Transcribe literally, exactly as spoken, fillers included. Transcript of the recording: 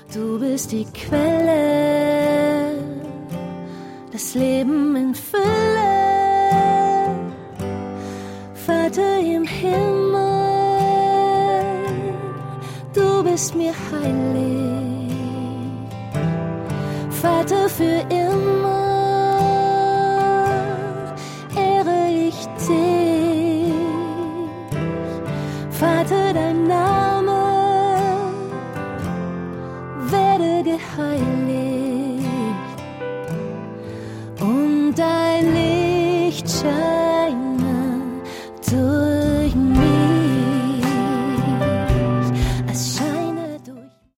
Du bist die Quelle, das Leben in Fülle. Vater im Himmel, du bist mir heilig. Vater für immer, ehre ich dich. Vater, dein Name werde geheiligt und dein Licht scheint